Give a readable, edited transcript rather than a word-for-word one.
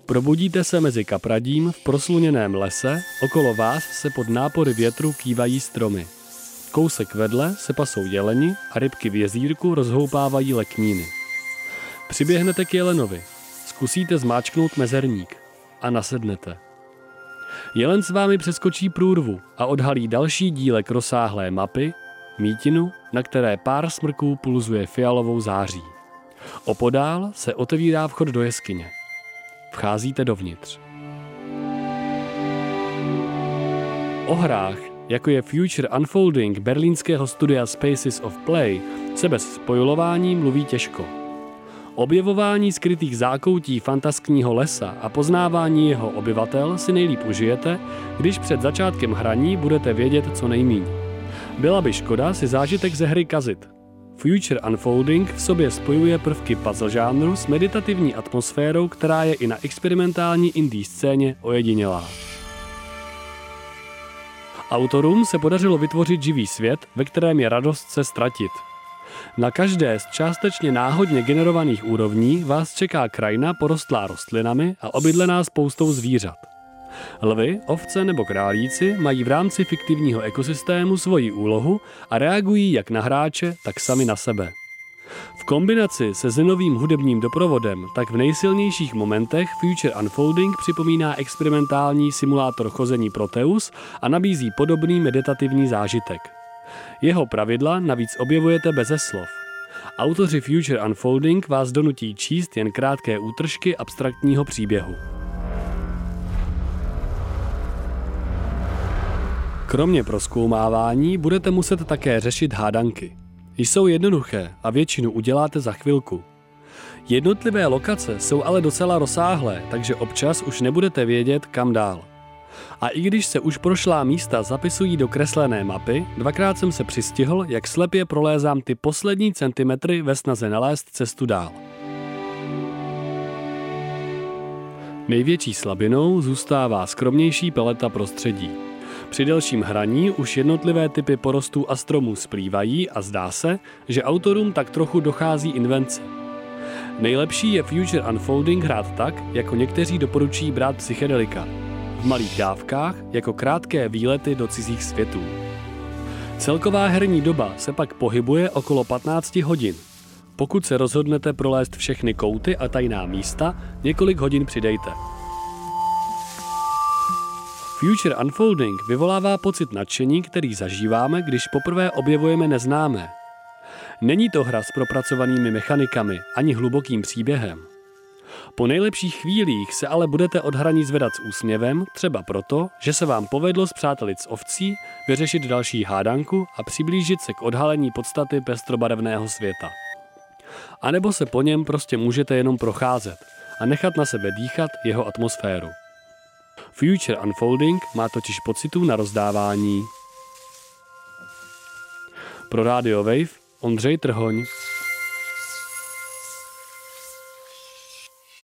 Probudíte se mezi kapradím v prosluněném lese, okolo vás se pod nápory větru kývají stromy. Kousek vedle se pasou jeleni a rybky v jezírku rozhoupávají lekníny. Přiběhnete k jelenovi, zkusíte zmáčknout mezerník a nasednete. Jelen s vámi přeskočí průrvu a odhalí další dílek rozsáhlé mapy, mítinu, na které pár smrků pulzuje fialovou září. Opodál se otevírá vchod do jeskyně. Vcházíte dovnitř. O hrách, jako je Future Unfolding berlínského studia Spaces of Play, se bez spojulování mluví těžko. Objevování skrytých zákoutí fantaskního lesa a poznávání jeho obyvatel si nejlíp užijete, když před začátkem hraní budete vědět co nejmíň. Byla by škoda si zážitek ze hry kazit. Future Unfolding v sobě spojuje prvky puzzle žánru s meditativní atmosférou, která je i na experimentální indie scéně ojedinělá. Autorům se podařilo vytvořit živý svět, ve kterém je radost se ztratit. Na každé z částečně náhodně generovaných úrovní vás čeká krajina porostlá rostlinami a obydlená spoustou zvířat. Lvy, ovce nebo králíci mají v rámci fiktivního ekosystému svoji úlohu a reagují jak na hráče, tak sami na sebe. V kombinaci se zenovým hudebním doprovodem, tak v nejsilnějších momentech Future Unfolding připomíná experimentální simulátor chození Proteus a nabízí podobný meditativní zážitek. Jeho pravidla navíc objevujete beze slov. Autoři Future Unfolding vás donutí číst jen krátké útržky abstraktního příběhu. Kromě prozkoumávání budete muset také řešit hádanky. Jsou jednoduché a většinu uděláte za chvilku. Jednotlivé lokace jsou ale docela rozsáhlé, takže občas už nebudete vědět, kam dál. A i když se už prošlá místa zapisují do kreslené mapy, dvakrát jsem se přistihl, jak slepě prolézám ty poslední centimetry ve snaze nalézt cestu dál. Největší slabinou zůstává skromnější paleta prostředí. Při delším hraní už jednotlivé typy porostů a stromů splývají a zdá se, že autorům tak trochu dochází invence. Nejlepší je Future Unfolding hrát tak, jako někteří doporučují brát psychedelika. V malých dávkách jako krátké výlety do cizích světů. Celková herní doba se pak pohybuje okolo 15 hodin. Pokud se rozhodnete prolézt všechny kouty a tajná místa, několik hodin přidejte. Future Unfolding vyvolává pocit nadšení, který zažíváme, když poprvé objevujeme neznámé. Není to hra s propracovanými mechanikami ani hlubokým příběhem. Po nejlepších chvílích se ale budete od hraní zvedat s úsměvem, třeba proto, že se vám povedlo spřátelit s ovcí, vyřešit další hádanku a přiblížit se k odhalení podstaty pestrobarevného světa. A nebo se po něm prostě můžete jenom procházet a nechat na sebe dýchat jeho atmosféru. Future Unfolding má totiž pocitů na rozdávání. Pro Radio Wave Ondřej Trhoň.